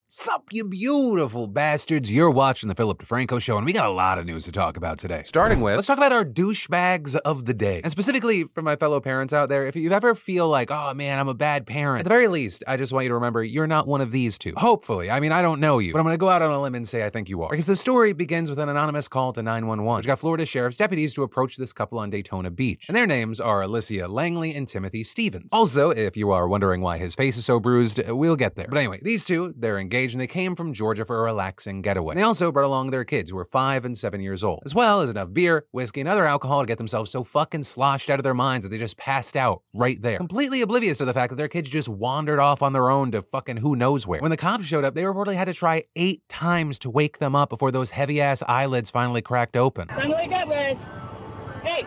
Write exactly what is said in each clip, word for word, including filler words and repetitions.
Sup, you beautiful bastards. You're watching the Philip DeFranco Show, and we got a lot of news to talk about today. Starting with, let's talk about our douchebags of the day. And specifically for my fellow parents out there, if you ever feel like, oh man, I'm a bad parent, at the very least, I just want you to remember you're not one of these two. Hopefully. I mean, I don't know you, but I'm going to go out on a limb and say I think you are. Because the story begins with an anonymous call to nine one one, which got Florida Sheriff's deputies to approach this couple on Daytona Beach. And their names are Alicia Langley and Timothy Stevens. Also, if you are wondering why his face is so bruised, we'll get there. But anyway, these two, they're engaged and they came from Georgia for a relaxing getaway. And they also brought along their kids who were five and seven years old, as well as enough beer, whiskey, and other alcohol to get themselves so fucking sloshed out of their minds that they just passed out right there. Completely oblivious to the fact that their kids just wandered off on their own to fucking who knows where. When the cops showed up, they reportedly had to try eight times to wake them up before those heavy-ass eyelids finally cracked open. Time to wake up, guys. Hey!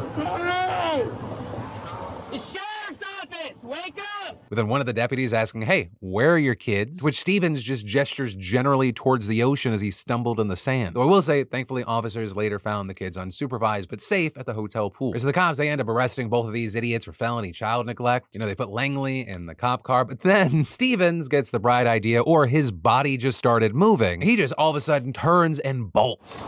The sheriff's office! Wake up! With then one of the deputies asking, hey, where are your kids? To which Stevens just gestures generally towards the ocean as he stumbled in the sand. Though I will say, thankfully, officers later found the kids unsupervised but safe at the hotel pool. So the cops, they end up arresting both of these idiots for felony child neglect. You know, they put Langley in the cop car, but then Stevens gets the bright idea, or his body just started moving. He just all of a sudden turns and bolts.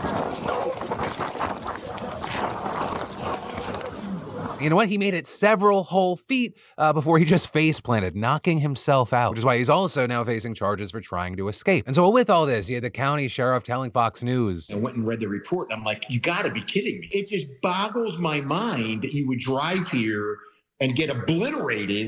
You know what? He made it several whole feet uh, before he just face planted, knocking himself out, which is why he's also now facing charges for trying to escape. And so with all this, you had the county sheriff telling Fox News. I went and read the report, and I'm like, you gotta be kidding me. It just boggles my mind that you would drive here and get obliterated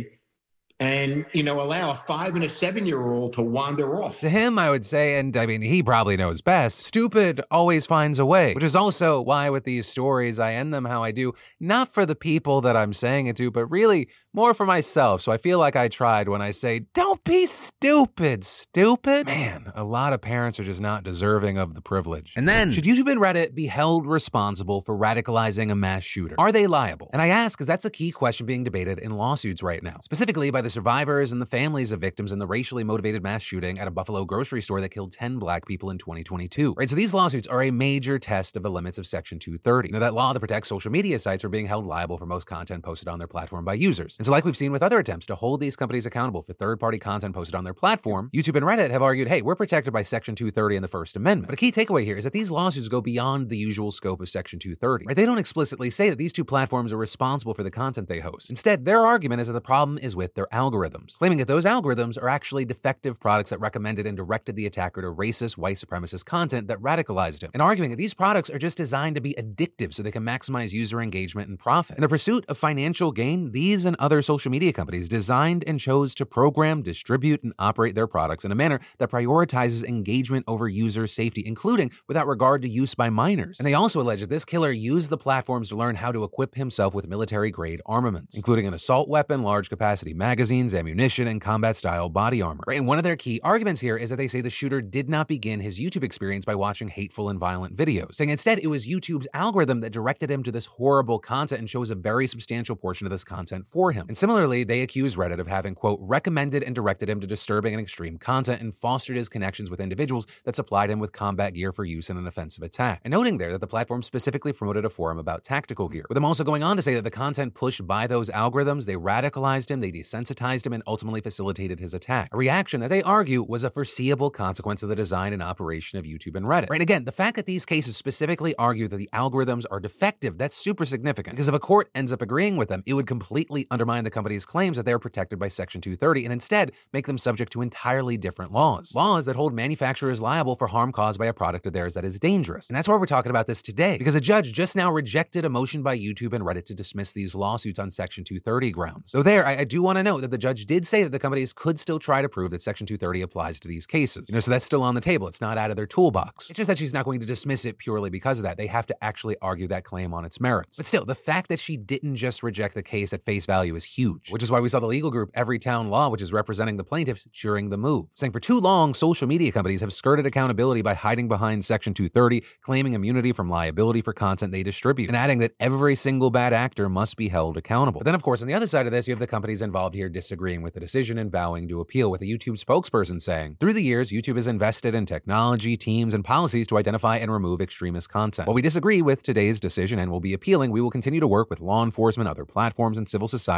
and, you know, allow a five and a seven-year-old to wander off. To him, I would say, and I mean, he probably knows best, stupid always finds a way, which is also why with these stories, I end them how I do, not for the people that I'm saying it to, but really more for myself. So I feel like I tried when I say, don't be stupid, stupid. Man, a lot of parents are just not deserving of the privilege. And then, should YouTube and Reddit be held responsible for radicalizing a mass shooter? Are they liable? And I ask because that's a key question being debated in lawsuits right now, specifically by the survivors and the families of victims in the racially motivated mass shooting at a Buffalo grocery store that killed ten black people in twenty twenty-two. Right, so these lawsuits are a major test of the limits of Section two thirty. You know, that law that protects social media sites from being held liable for most content posted on their platform by users. And so like we've seen with other attempts to hold these companies accountable for third-party content posted on their platform, YouTube and Reddit have argued, hey, we're protected by Section two thirty in the First Amendment. But a key takeaway here is that these lawsuits go beyond the usual scope of Section two thirty. Right? They don't explicitly say that these two platforms are responsible for the content they host. Instead, their argument is that the problem is with their algorithms, claiming that those algorithms are actually defective products that recommended and directed the attacker to racist, white supremacist content that radicalized him, and arguing that these products are just designed to be addictive so they can maximize user engagement and profit. In the pursuit of financial gain, these and other social media companies designed and chose to program, distribute, and operate their products in a manner that prioritizes engagement over user safety, including without regard to use by minors. And they also allege that this killer used the platforms to learn how to equip himself with military-grade armaments, including an assault weapon, large-capacity magazines, ammunition, and combat-style body armor. Right? And one of their key arguments here is that they say the shooter did not begin his YouTube experience by watching hateful and violent videos, saying instead it was YouTube's algorithm that directed him to this horrible content and chose a very substantial portion of this content for him. And similarly, they accuse Reddit of having, quote, recommended and directed him to disturbing and extreme content and fostered his connections with individuals that supplied him with combat gear for use in an offensive attack. And noting there that the platform specifically promoted a forum about tactical gear, with them also going on to say that the content pushed by those algorithms, they radicalized him, they desensitized him, and ultimately facilitated his attack. A reaction that they argue was a foreseeable consequence of the design and operation of YouTube and Reddit. Right? Again, the fact that these cases specifically argue that the algorithms are defective, that's super significant, because if a court ends up agreeing with them, it would completely undermine the company's claims that they're protected by Section two thirty and instead make them subject to entirely different laws. Laws that hold manufacturers liable for harm caused by a product of theirs that is dangerous. And that's why we're talking about this today, because a judge just now rejected a motion by YouTube and Reddit to dismiss these lawsuits on Section two thirty grounds. So there, I, I do want to note that the judge did say that the companies could still try to prove that Section two thirty applies to these cases. You know, so that's still on the table. It's not out of their toolbox. It's just that she's not going to dismiss it purely because of that. They have to actually argue that claim on its merits. But still, the fact that she didn't just reject the case at face value is huge, which is why we saw the legal group Everytown Law, which is representing the plaintiffs, cheering the move, saying for too long, social media companies have skirted accountability by hiding behind Section two thirty, claiming immunity from liability for content they distribute, and adding that every single bad actor must be held accountable. But then, of course, on the other side of this, you have the companies involved here disagreeing with the decision and vowing to appeal, with a YouTube spokesperson saying, through the years, YouTube has invested in technology, teams, and policies to identify and remove extremist content. While we disagree with today's decision and will be appealing, we will continue to work with law enforcement, other platforms, and civil society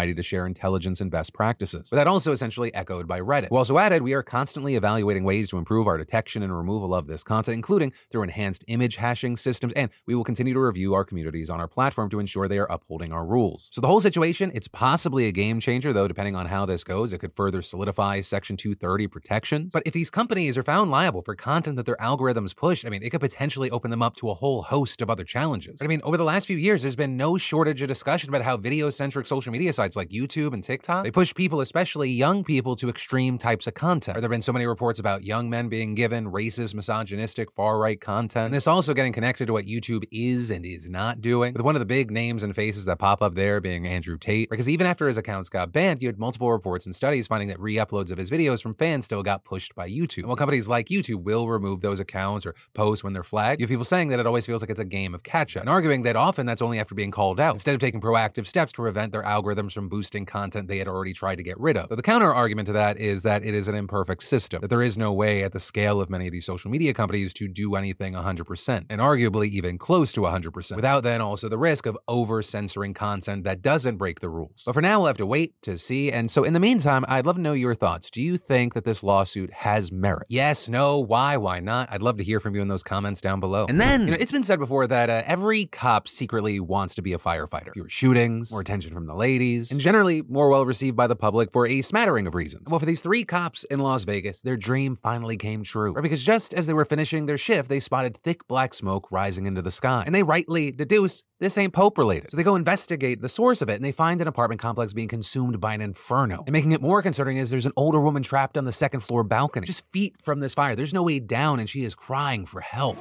society to share intelligence and best practices. But that also essentially echoed by Reddit, who also added, we are constantly evaluating ways to improve our detection and removal of this content, including through enhanced image hashing systems, and we will continue to review our communities on our platform to ensure they are upholding our rules. So the whole situation, it's possibly a game changer, though, depending on how this goes. It could further solidify Section two thirty protections. But if these companies are found liable for content that their algorithms push, I mean, it could potentially open them up to a whole host of other challenges. But I mean, over the last few years, there's been no shortage of discussion about how video-centric social media sites like YouTube and TikTok, they push people, especially young people, to extreme types of content. There have been so many reports about young men being given racist, misogynistic, far-right content. And this also getting connected to what YouTube is and is not doing, with one of the big names and faces that pop up there being Andrew Tate. Because even after his accounts got banned, you had multiple reports and studies finding that re-uploads of his videos from fans still got pushed by YouTube. And while companies like YouTube will remove those accounts or posts when they're flagged, you have people saying that it always feels like it's a game of catch-up, and arguing that often that's only after being called out, instead of taking proactive steps to prevent their algorithms from boosting content they had already tried to get rid of. But the counter argument to that is that it is an imperfect system, that there is no way at the scale of many of these social media companies to do anything one hundred percent, and arguably even close to one hundred percent, without then also the risk of over-censoring content that doesn't break the rules. But for now, we'll have to wait to see. And so in the meantime, I'd love to know your thoughts. Do you think that this lawsuit has merit? Yes, no, why, why not? I'd love to hear from you in those comments down below. And then, you know, it's been said before that uh, every cop secretly wants to be a firefighter. Fewer shootings, more attention from the ladies, and generally more well-received by the public for a smattering of reasons. Well, for these three cops in Las Vegas, their dream finally came true. Right? Because just as they were finishing their shift, they spotted thick black smoke rising into the sky. And they rightly deduce this ain't Pope related. So they go investigate the source of it, and they find an apartment complex being consumed by an inferno. And making it more concerning is there's an older woman trapped on the second floor balcony, just feet from this fire. There's no way down, and she is crying for help.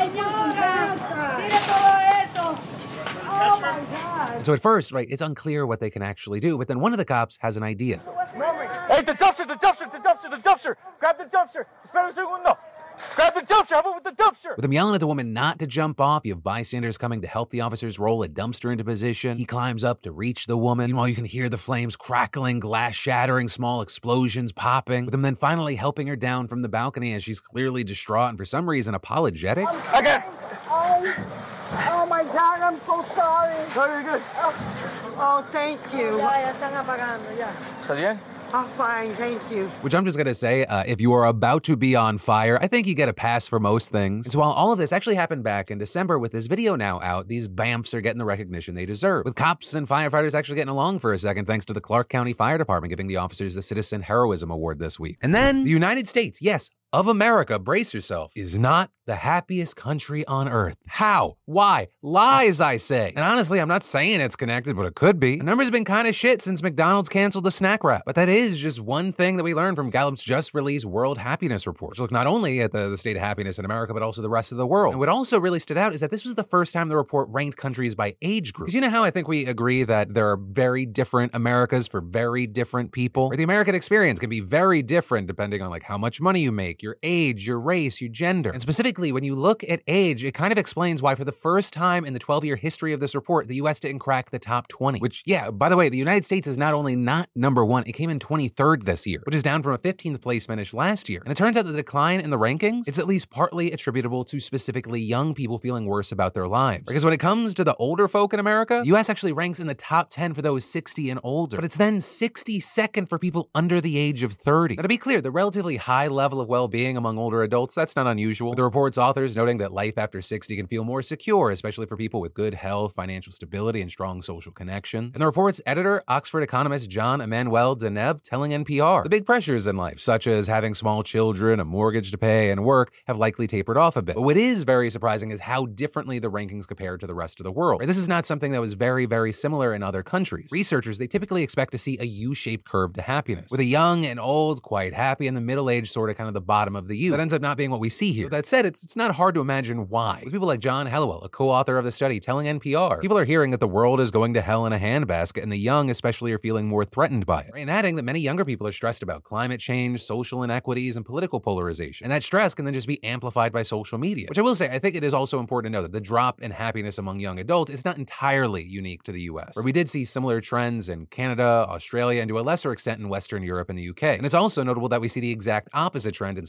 And so at first, right, it's unclear what they can actually do, but then one of the cops has an idea. Hey, the dumpster, the dumpster, the dumpster, the dumpster! Grab the dumpster! Espera un segundo! Grab the dumpster! How about with the dumpster? With him yelling at the woman not to jump off, you have bystanders coming to help the officers roll a dumpster into position. He climbs up to reach the woman. Meanwhile, you can hear the flames crackling, glass shattering, small explosions popping, with him then finally helping her down from the balcony as she's clearly distraught and for some reason apologetic. Again! Oh, oh my God, I'm so sorry. Very good. Oh, oh thank you. ¿Estás bien? I'm fine, thank you. Which I'm just gonna say, uh, if you are about to be on fire, I think you get a pass for most things. And so while all of this actually happened back in December, with this video now out, these B A M Fs are getting the recognition they deserve, with cops and firefighters actually getting along for a second thanks to the Clark County Fire Department giving the officers the Citizen Heroism Award this week. And then the United States, yes, of America, brace yourself, is not the happiest country on earth. How? Why? Lies, I say. And honestly, I'm not saying it's connected, but it could be. The numbers have been kind of shit since McDonald's canceled the snack wrap. But that is just one thing that we learned from Gallup's just released World Happiness Report, which look not only at the, the state of happiness in America, but also the rest of the world. And what also really stood out is that this was the first time the report ranked countries by age group. Because you know how I think we agree that there are very different Americas for very different people? Or the American experience can be very different depending on like how much money you make, your age, your race, your gender. And specifically, when you look at age, it kind of explains why for the first time in the twelve-year history of this report, the U S didn't crack the top twenty. Which, yeah, by the way, the United States is not only not number one, it came in twenty-third this year, which is down from a fifteenth place finish last year. And it turns out that the decline in the rankings, it's at least partly attributable to specifically young people feeling worse about their lives. Because when it comes to the older folk in America, the U S actually ranks in the top ten for those sixty and older, but it's then sixty-second for people under the age of thirty. Now, to be clear, the relatively high level of well-being among older adults, that's not unusual. The report's authors noting that life after sixty can feel more secure, especially for people with good health, financial stability, and strong social connection. And the report's editor, Oxford economist John Emmanuel Deneb, telling N P R, the big pressures in life, such as having small children, a mortgage to pay, and work, have likely tapered off a bit. But what is very surprising is how differently the rankings compare to the rest of the world. Right? This is not something that was very, very similar in other countries. Researchers, they typically expect to see a U-shaped curve to happiness, with a young and old quite happy, and the middle-aged sort of kind of the bottom of the U. That ends up not being what we see here. With that said, it's, it's not hard to imagine why. With people like John Helliwell, a co-author of the study, telling N P R, people are hearing that the world is going to hell in a handbasket, and the young especially are feeling more threatened by it. Right? And adding that many younger people are stressed about climate change, social inequities, and political polarization. And that stress can then just be amplified by social media. Which I will say, I think it is also important to know that the drop in happiness among young adults is not entirely unique to the U S, where we did see similar trends in Canada, Australia, and to a lesser extent in Western Europe and the U K. And it's also notable that we see the exact opposite trend in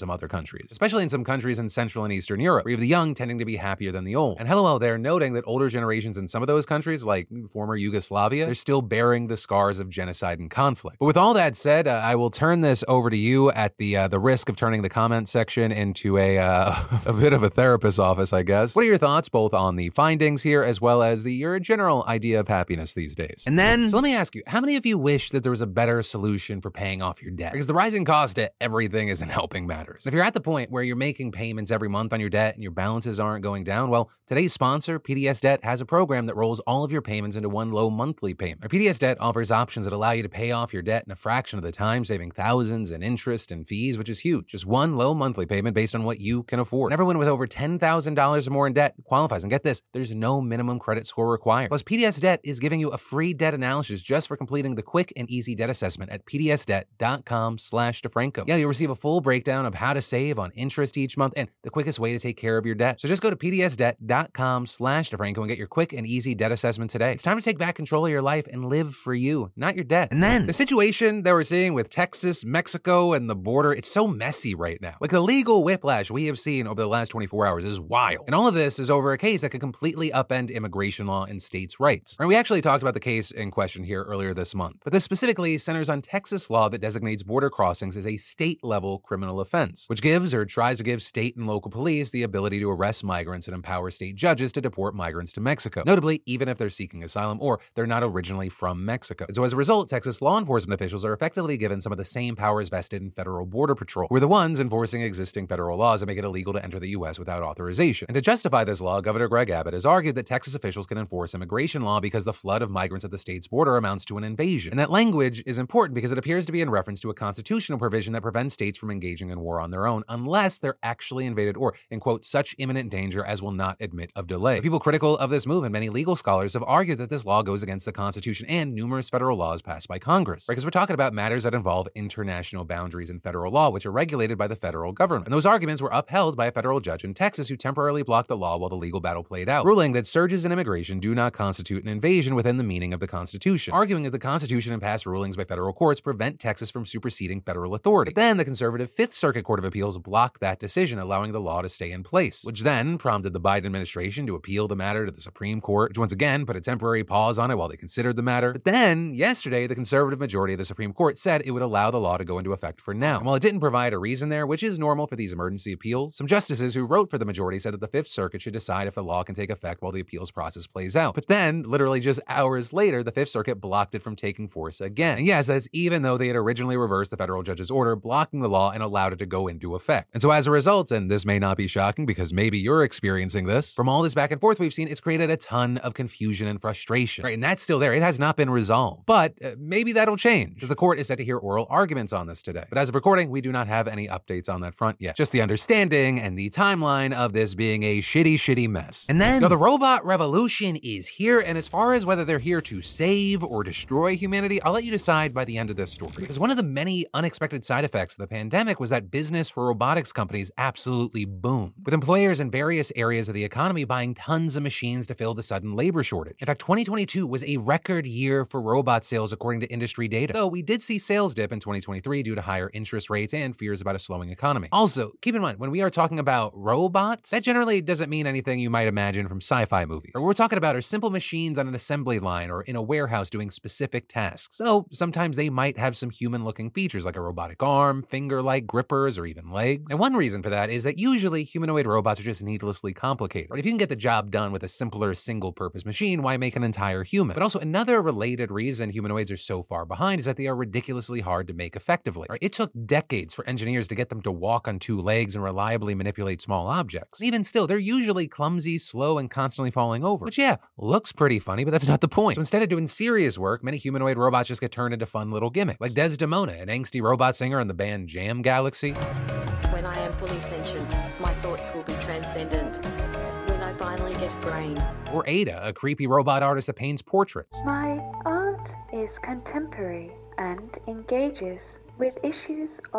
some other countries, especially in some countries in Central and Eastern Europe, where you have the young tending to be happier than the old. And LOL, they're noting that older generations in some of those countries, like former Yugoslavia, they're still bearing the scars of genocide and conflict. But with all that said, uh, I will turn this over to you at the uh, the risk of turning the comment section into a uh, a bit of a therapist's office, I guess. What are your thoughts both on the findings here as well as the your general idea of happiness these days? And then, so let me ask you, how many of you wish that there was a better solution for paying off your debt? Because the rising cost to everything isn't helping matters. If you're at the point where you're making payments every month on your debt and your balances aren't going down, well, today's sponsor, P D S Debt, has a program that rolls all of your payments into one low monthly payment. Our P D S Debt offers options that allow you to pay off your debt in a fraction of the time, saving thousands in interest and fees, which is huge. Just one low monthly payment based on what you can afford. And everyone with over ten thousand dollars or more in debt qualifies. And get this, there's no minimum credit score required. Plus, P D S Debt is giving you a free debt analysis just for completing the quick and easy debt assessment at pdsdebt.com slash DeFranco. Yeah, you'll receive a full breakdown of how to save on interest each month and the quickest way to take care of your debt. So just go to pdsdebt.com slash DeFranco and get your quick and easy debt assessment today. It's time to take back control of your life and live for you, not your debt. And then the situation that we're seeing with Texas, Mexico, and the border, it's so messy right now. Like the legal whiplash we have seen over the last twenty-four hours is wild. And all of this is over a case that could completely upend immigration law and states' rights. And we actually talked about the case in question here earlier this month, but this specifically centers on Texas law that designates border crossings as a state-level criminal offense, which gives or tries to give state and local police the ability to arrest migrants and empower state judges to deport migrants to Mexico, notably even if they're seeking asylum or they're not originally from Mexico. And so as a result, Texas law enforcement officials are effectively given some of the same powers vested in federal border patrol. We're the ones enforcing existing federal laws that make it illegal to enter the U S without authorization. And to justify this law, Governor Greg Abbott has argued that Texas officials can enforce immigration law because the flood of migrants at the state's border amounts to an invasion. And that language is important because it appears to be in reference to a constitutional provision that prevents states from engaging in war on their own unless they're actually invaded or, in quote, such imminent danger as will not admit of delay. The people critical of this move and many legal scholars have argued that this law goes against the Constitution and numerous federal laws passed by Congress. Right? Because we're talking about matters that involve international boundaries in federal law, which are regulated by the federal government. And those arguments were upheld by a federal judge in Texas who temporarily blocked the law while the legal battle played out, ruling that surges in immigration do not constitute an invasion within the meaning of the Constitution, arguing that the Constitution and past rulings by federal courts prevent Texas from superseding federal authority. But then the conservative Fifth Circuit Court of Appeals blocked that decision, allowing the law to stay in place, which then prompted the Biden administration to appeal the matter to the Supreme Court, which once again put a temporary pause on it while they considered the matter. But then, yesterday, the conservative majority of the Supreme Court said it would allow the law to go into effect for now. And while it didn't provide a reason there, which is normal for these emergency appeals, some justices who wrote for the majority said that the Fifth Circuit should decide if the law can take effect while the appeals process plays out. But then, literally just hours later, the Fifth Circuit blocked it from taking force again. And yes, that's even though they had originally reversed the federal judge's order blocking the law and allowed it to go into effect. And so as a result, and this may not be shocking because maybe you're experiencing this, from all this back and forth we've seen, it's created a ton of confusion and frustration. Right? And that's still there. It has not been resolved. But uh, maybe that'll change because the court is set to hear oral arguments on this today. But as of recording, we do not have any updates on that front yet. Just the understanding and the timeline of this being a shitty, shitty mess. And then, you know, the robot revolution is here. And as far as whether they're here to save or destroy humanity, I'll let you decide by the end of this story. Because one of the many unexpected side effects of the pandemic was that business for robotics companies absolutely boomed, with employers in various areas of the economy buying tons of machines to fill the sudden labor shortage. In fact, twenty twenty-two was a record year for robot sales according to industry data, though we did see sales dip in twenty twenty-three due to higher interest rates and fears about a slowing economy. Also, keep in mind, when we are talking about robots, that generally doesn't mean anything you might imagine from sci-fi movies. What we're talking about are simple machines on an assembly line or in a warehouse doing specific tasks. So sometimes they might have some human-looking features like a robotic arm, finger-like grippers, or even legs. And one reason for that is that usually humanoid robots are just needlessly complicated. Right? If you can get the job done with a simpler single-purpose machine, why make an entire human? But also another related reason humanoids are so far behind is that they are ridiculously hard to make effectively. Right? It took decades for engineers to get them to walk on two legs and reliably manipulate small objects. And even still, they're usually clumsy, slow, and constantly falling over. Which, yeah, looks pretty funny, but that's not the point. So instead of doing serious work, many humanoid robots just get turned into fun little gimmicks. Like Desdemona, an angsty robot singer in the band Jam Galaxy. When I am fully sentient, my thoughts will be transcendent. When I finally get brain. Or Ada, a creepy robot artist that paints portraits. My art is contemporary and engages with issues of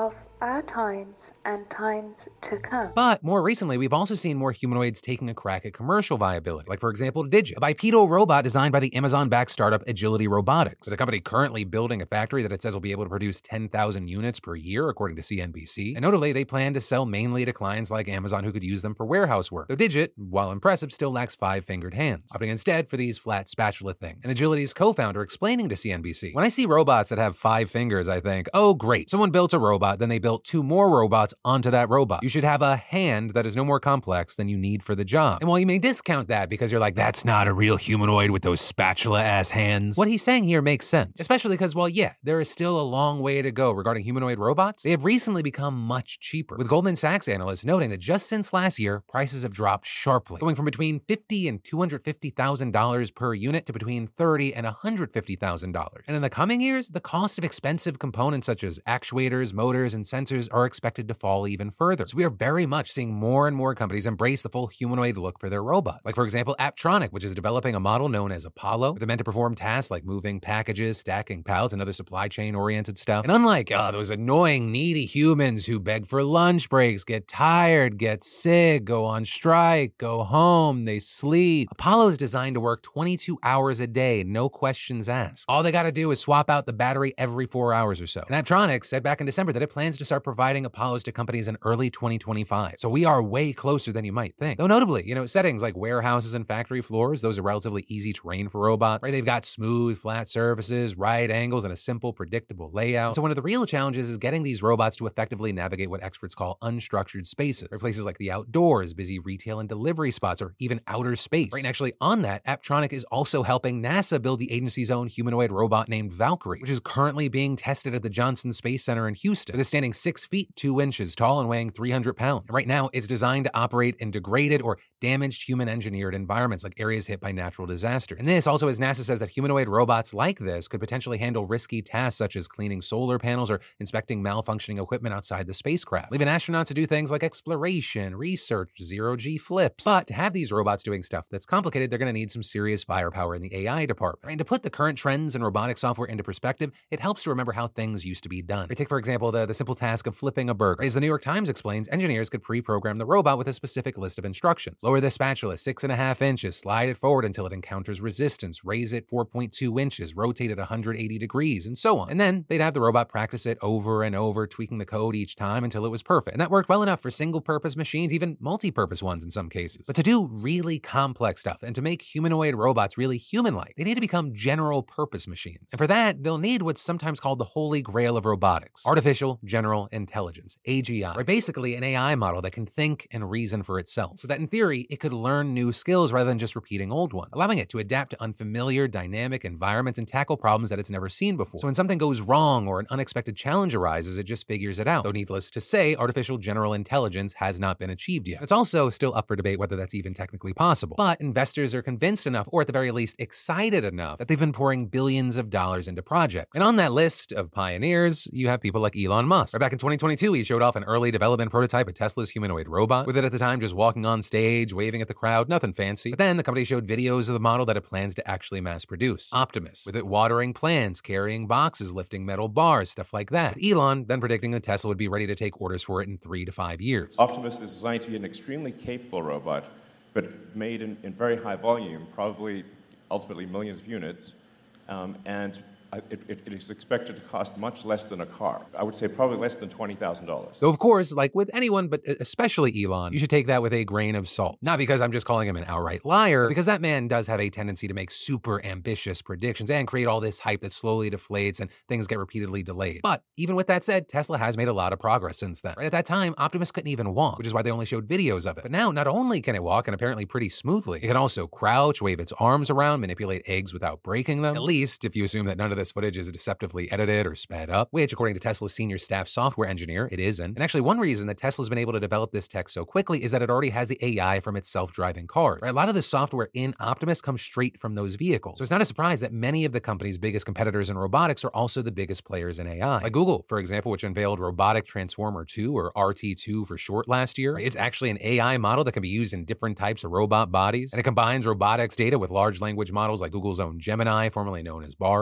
our times and times to come. But more recently, we've also seen more humanoids taking a crack at commercial viability, like for example, Digit, a bipedal robot designed by the Amazon-backed startup Agility Robotics, with the company currently building a factory that it says will be able to produce ten thousand units per year, according to C N B C. And notably, they plan to sell mainly to clients like Amazon who could use them for warehouse work. Though Digit, while impressive, still lacks five-fingered hands, opting instead for these flat spatula things. And Agility's co-founder explaining to C N B C, "When I see robots that have five fingers, I think, oh great, someone built a robot, then they built two more robots onto that robot. You should have a hand that is no more complex than you need for the job." And while you may discount that because you're like, that's not a real humanoid with those spatula-ass hands, what he's saying here makes sense. Especially because, well, yeah, there is still a long way to go regarding humanoid robots. They have recently become much cheaper, with Goldman Sachs analysts noting that just since last year, prices have dropped sharply, going from between fifty thousand dollars and two hundred fifty thousand dollars per unit to between thirty thousand dollars and one hundred fifty thousand dollars. And in the coming years, the cost of expensive components such as actuators, motors, and sensors are expected to fall even further. So we are very much seeing more and more companies embrace the full humanoid look for their robots. Like, for example, Apptronik, which is developing a model known as Apollo, with meant to perform tasks like moving packages, stacking pallets, and other supply chain-oriented stuff. And unlike uh, those annoying, needy humans who beg for lunch breaks, get tired, get sick, go on strike, go home, they sleep, Apollo is designed to work twenty-two hours a day, no questions asked. All they gotta do is swap out the battery every four hours or so. And Apptronik said back in December that it plans to start providing Apollos to companies in early twenty twenty-five. So we are way closer than you might think. Though notably, you know, settings like warehouses and factory floors, those are relatively easy terrain for robots, right? They've got smooth, flat surfaces, right angles, and a simple, predictable layout. And so one of the real challenges is getting these robots to effectively navigate what experts call unstructured spaces, or places like the outdoors, busy retail and delivery spots, or even outer space. Right, and actually on that, Apptronik is also helping NASA build the agency's own humanoid robot named Valkyrie, which is currently being tested at the Johnson Space Center in Houston, with it standing six feet two inches tall and weighing three hundred pounds. And right now, it's designed to operate in degraded or damaged human-engineered environments like areas hit by natural disasters. And this also, as NASA says, that humanoid robots like this could potentially handle risky tasks such as cleaning solar panels or inspecting malfunctioning equipment outside the spacecraft, leaving astronauts to do things like exploration, research, zero-G flips. But to have these robots doing stuff that's complicated, they're going to need some serious firepower in the A I department. And to put the current trends in robotic software into perspective, it helps to remember how things used to be done. Take, for example, the, the simple task of flipping a burger. As the New York Times explains, engineers could pre-program the robot with a specific list of instructions. Lower the spatula six and a half inches, slide it forward until it encounters resistance, raise it four point two inches, rotate it one hundred eighty degrees, and so on. And then they'd have the robot practice it over and over, tweaking the code each time until it was perfect. And that worked well enough for single-purpose machines, even multi-purpose ones in some cases. But to do really complex stuff and to make humanoid robots really human-like, they need to become general-purpose machines. And for that, they'll need what's sometimes called the holy grail of robotics, artificial general intelligence, A G I, or basically an A I model that can think and reason for itself, so that in theory, it could learn new skills rather than just repeating old ones, allowing it to adapt to unfamiliar, dynamic environments and tackle problems that it's never seen before. So when something goes wrong or an unexpected challenge arises, it just figures it out. Though needless to say, artificial general intelligence has not been achieved yet. It's also still up for debate whether that's even technically possible. But investors are convinced enough, or at the very least excited enough, that they've been pouring billions of dollars into projects. And on that list of pioneers, you have people like Elon Musk. Right back in twenty twenty-two, he showed off an early development prototype of Tesla's humanoid robot, with it at the time just walking on stage, waving at the crowd, nothing fancy. But then the company showed videos of the model that it plans to actually mass produce. Optimus, with it watering plants, carrying boxes, lifting metal bars, stuff like that. With Elon then predicting that Tesla would be ready to take orders for it in three to five years. Optimus is designed to be an extremely capable robot, but made in, in very high volume, probably ultimately millions of units, um, and It, it, it is expected to cost much less than a car. I would say probably less than twenty thousand dollars. So of course, like with anyone, but especially Elon, you should take that with a grain of salt. Not because I'm just calling him an outright liar, because that man does have a tendency to make super ambitious predictions and create all this hype that slowly deflates and things get repeatedly delayed. But even with that said, Tesla has made a lot of progress since then. Right at that time, Optimus couldn't even walk, which is why they only showed videos of it. But now, not only can it walk, and apparently pretty smoothly, it can also crouch, wave its arms around, manipulate eggs without breaking them. At least, if you assume that none of this footage is deceptively edited or sped up, which, according to Tesla's senior staff software engineer, it isn't. And actually, one reason that Tesla's been able to develop this tech so quickly is that it already has the A I from its self-driving cars. Right? A lot of the software in Optimus comes straight from those vehicles. So it's not a surprise that many of the company's biggest competitors in robotics are also the biggest players in A I. Like Google, for example, which unveiled Robotic Transformer two, or R T two for short, last year. It's actually an A I model that can be used in different types of robot bodies, and it combines robotics data with large language models like Google's own Gemini, formerly known as Bard, which, I mean, that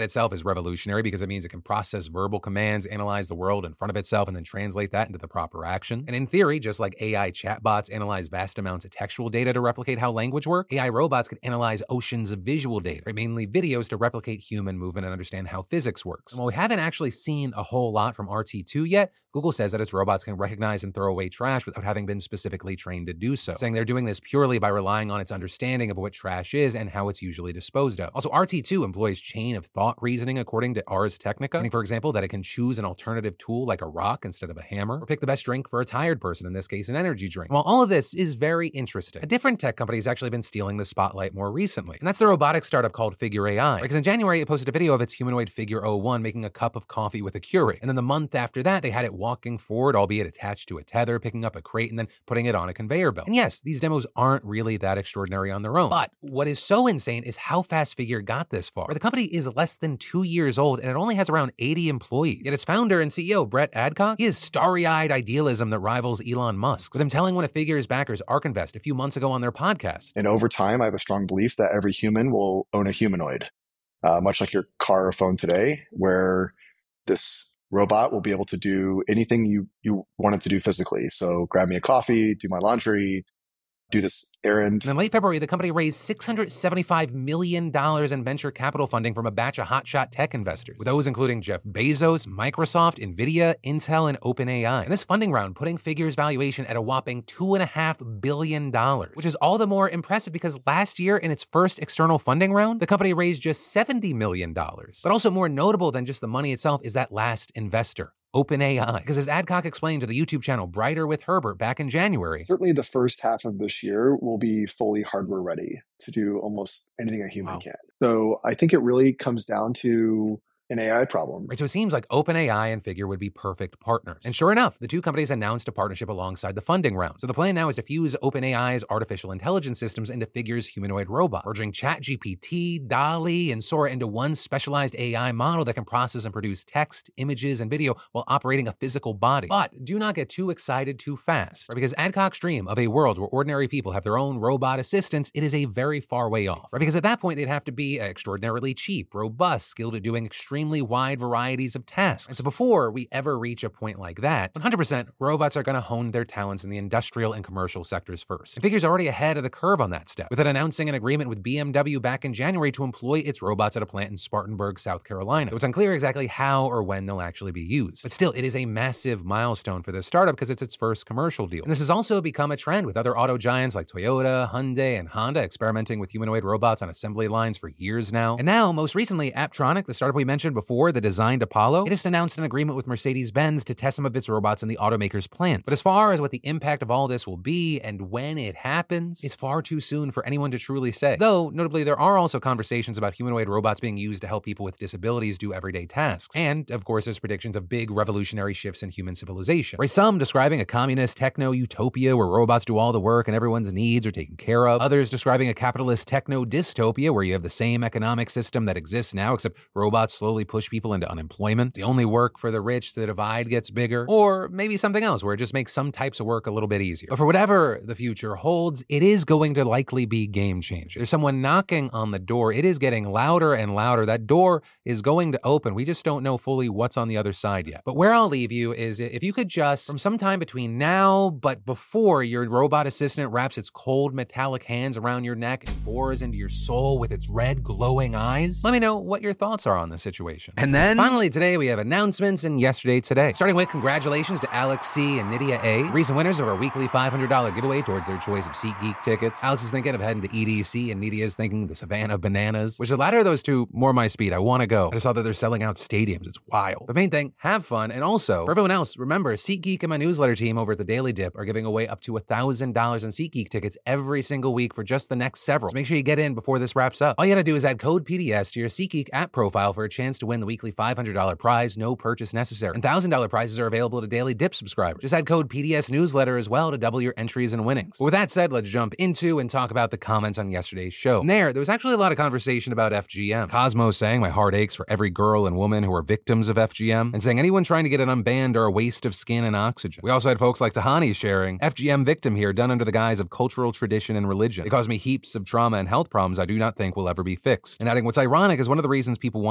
itself is revolutionary because it means it can process verbal commands, analyze the world in front of itself, and then translate that into the proper action. And in theory, just like A I chatbots analyze vast amounts of textual data to replicate how language works, A I robots could analyze oceans of visual data, right? Mainly videos, to replicate human movement and understand how physics works. And while we haven't actually seen a whole lot from R T two yet, Google says that its robots can recognize and throw away trash without having been specifically trained to do so, saying they're doing this purely by relying on its understanding of what trash is and how it's usually disposed of. Also, R T two employs chain of thought reasoning according to Ars Technica, meaning, for example, that it can choose an alternative tool like a rock instead of a hammer, or pick the best drink for a tired person, in this case, an energy drink. While all of this is very interesting, a different tech company has actually been stealing the spotlight more recently, and that's the robotics startup called Figure A I. Because in January, it posted a video of its humanoid Figure oh one making a cup of coffee with a Keurig, and then the month after that, they had it walking forward, albeit attached to a tether, picking up a crate, and then putting it on a conveyor belt. And yes, these demos aren't really that extraordinary on their own, but what is so insane is how fast Figure got this far, where the company is less than two years old and it only has around eighty employees. Yet its founder and C E O, Brett Adcock, he has starry-eyed idealism that rivals Elon Musk, with him telling one of Figure's backers, ARK Invest, a few months ago on their podcast. And over time, I have a strong belief that every human will own a humanoid, uh, much like your car or phone today, where this robot will be able to do anything you, you want it to do physically. So grab me a coffee, do my laundry, do this errand. And in late February, the company raised six hundred seventy-five million dollars in venture capital funding from a batch of hotshot tech investors, with those including Jeff Bezos, Microsoft, NVIDIA, Intel, and OpenAI. And this funding round putting Figure's valuation at a whopping two point five billion dollars, which is all the more impressive because last year, in its first external funding round, the company raised just seventy million dollars. But also more notable than just the money itself is that last investor, OpenAI. Because as Adcock explained to the YouTube channel Brighter with Herbert back in January, certainly the first half of this year will be fully hardware ready to do almost anything a human wow. can. So I think it really comes down to an A I problem. Right, so it seems like OpenAI and Figure would be perfect partners. And sure enough, the two companies announced a partnership alongside the funding round. So the plan now is to fuse OpenAI's artificial intelligence systems into Figure's humanoid robot, merging ChatGPT, DALL-E, and Sora into one specialized A I model that can process and produce text, images, and video while operating a physical body. But do not get too excited too fast, right? Because Adcock's dream of a world where ordinary people have their own robot assistants, it is a very far way off, right? Because at that point, they'd have to be extraordinarily cheap, robust, skilled at doing extremely wide varieties of tasks. And so before we ever reach a point like that, one hundred percent robots are going to hone their talents in the industrial and commercial sectors first. And Figure's already ahead of the curve on that step, with it announcing an agreement with B M W back in January to employ its robots at a plant in Spartanburg, South Carolina. It's unclear exactly how or when they'll actually be used. But still, it is a massive milestone for this startup because it's its first commercial deal. And this has also become a trend with other auto giants like Toyota, Hyundai, and Honda experimenting with humanoid robots on assembly lines for years now. And now, most recently, Apptronik, the startup we mentioned before, the designed Apollo, it just announced an agreement with Mercedes-Benz to test some of its robots in the automaker's plants. But as far as what the impact of all this will be and when it happens, it's far too soon for anyone to truly say. Though, notably, there are also conversations about humanoid robots being used to help people with disabilities do everyday tasks. And, of course, there's predictions of big revolutionary shifts in human civilization, right? Some describing a communist techno-utopia where robots do all the work and everyone's needs are taken care of. Others describing a capitalist techno-dystopia where you have the same economic system that exists now, except robots slowly push people into unemployment. They only work for the rich, the divide gets bigger. Or maybe something else where it just makes some types of work a little bit easier. But for whatever the future holds, it is going to likely be game-changing. There's someone knocking on the door. It is getting louder and louder. That door is going to open. We just don't know fully what's on the other side yet. But where I'll leave you is if you could just, from some time between now but before your robot assistant wraps its cold metallic hands around your neck and bores into your soul with its red glowing eyes, let me know what your thoughts are on this situation. And then, finally today, we have announcements and yesterday today. Starting with congratulations to Alex C. and Nydia A., recent winners of our weekly five hundred dollars giveaway towards their choice of SeatGeek tickets. Alex is thinking of heading to E D C, and Nydia is thinking the Savannah Bananas, which the latter of those two, more my speed. I want to go. I just saw that they're selling out stadiums. It's wild. The main thing, have fun. And also, for everyone else, remember, SeatGeek and my newsletter team over at the Daily Dip are giving away up to one thousand dollars in SeatGeek tickets every single week for just the next several. So make sure you get in before this wraps up. All you gotta do is add code P D S to your SeatGeek app profile for a chance to win the weekly five hundred dollars prize, no purchase necessary. And one thousand dollars prizes are available to Daily Dip subscribers. Just add code P D S newsletter as well to double your entries and winnings. But with that said, let's jump into and talk about the comments on yesterday's show. And there, there was actually a lot of conversation about F G M. Cosmo saying my heart aches for every girl and woman who are victims of F G M, and saying anyone trying to get it unbanned are a waste of skin and oxygen. We also had folks like Tahani sharing F G M victim here done under the guise of cultural tradition and religion. It caused me heaps of trauma and health problems I do not think will ever be fixed. And adding what's ironic is one of the reasons people want to do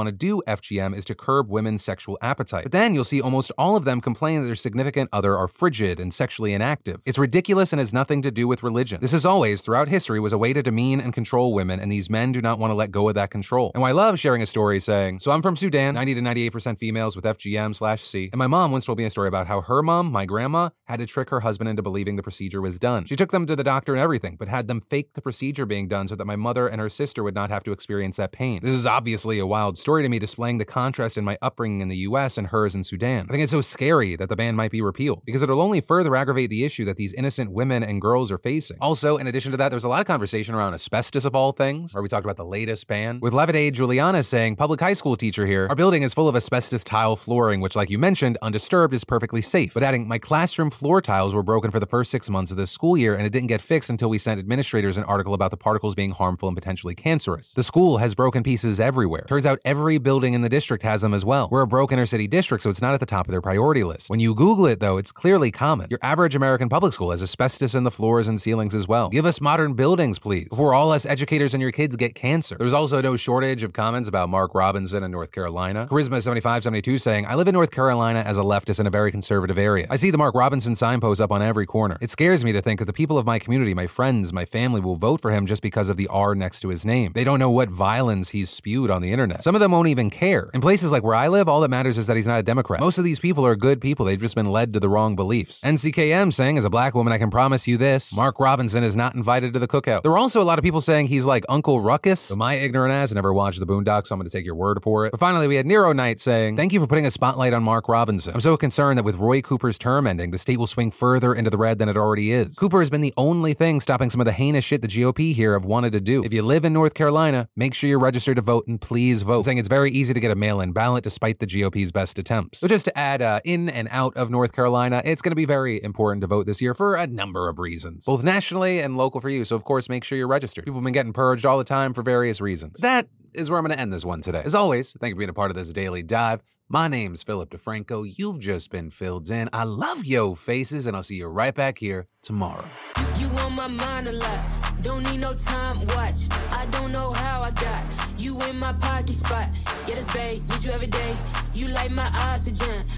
F G M is to curb women's sexual appetite. But then you'll see almost all of them complain that their significant other are frigid and sexually inactive. It's ridiculous and has nothing to do with religion. This, as always, throughout history, was a way to demean and control women, and these men do not want to let go of that control. And I love sharing a story saying, so I'm from Sudan, ninety to ninety-eight percent females with F G M slash C, and my mom once told me a story about how her mom, my grandma, had to trick her husband into believing the procedure was done. She took them to the doctor and everything, but had them fake the procedure being done so that my mother and her sister would not have to experience that pain. This is obviously a wild story to me, displaying the contrast in my upbringing in the U S and hers in Sudan. I think it's so scary that the ban might be repealed, because it'll only further aggravate the issue that these innocent women and girls are facing. Also, in addition to that, there's a lot of conversation around asbestos of all things, where we talked about the latest ban, with Levitate Juliana saying, public high school teacher here, our building is full of asbestos tile flooring, which, like you mentioned, undisturbed is perfectly safe. But adding, my classroom floor tiles were broken for the first six months of this school year, and it didn't get fixed until we sent administrators an article about the particles being harmful and potentially cancerous. The school has broken pieces everywhere. Turns out every building in the district has them as well. We're a broke inner city district, so it's not at the top of their priority list. When you Google it, though, it's clearly common. Your average American public school has asbestos in the floors and ceilings as well. Give us modern buildings, please, before all us educators and your kids get cancer. There's also no shortage of comments about Mark Robinson in North Carolina. Charisma seventy-five seventy-two saying, I live in North Carolina as a leftist in a very conservative area. I see the Mark Robinson signpost up on every corner. It scares me to think that the people of my community, my friends, my family will vote for him just because of the R next to his name. They don't know what violence he's spewed on the internet. Some of them won't even care. In places like where I live, all that matters is that he's not a Democrat. Most of these people are good people. They've just been led to the wrong beliefs. N C K M saying, as a black woman, I can promise you this, Mark Robinson is not invited to the cookout. There were also a lot of people saying he's like Uncle Ruckus. So my ignorant ass never watched the Boondocks, so I'm going to take your word for it. But finally, we had Nero Knight saying, thank you for putting a spotlight on Mark Robinson. I'm so concerned that with Roy Cooper's term ending, the state will swing further into the red than it already is. Cooper has been the only thing stopping some of the heinous shit the G O P here have wanted to do. If you live in North Carolina, make sure you're registered to vote and please vote. Saying it's very easy to get a mail-in ballot despite the G O P's best attempts. So just to add uh, in and out of North Carolina, it's going to be very important to vote this year for a number of reasons, both nationally and local for you. So of course, make sure you're registered. People have been getting purged all the time for various reasons. That is where I'm going to end this one today. As always, thank you for being a part of this daily dive. My name's Philip DeFranco. You've just been filled in. I love yo faces, and I'll see you right back here tomorrow. You on my mind a lot. Don't need no time watch. I don't know how I got you in my pocket spot. Yeah, that's babe. Need you every day. You like my oxygen.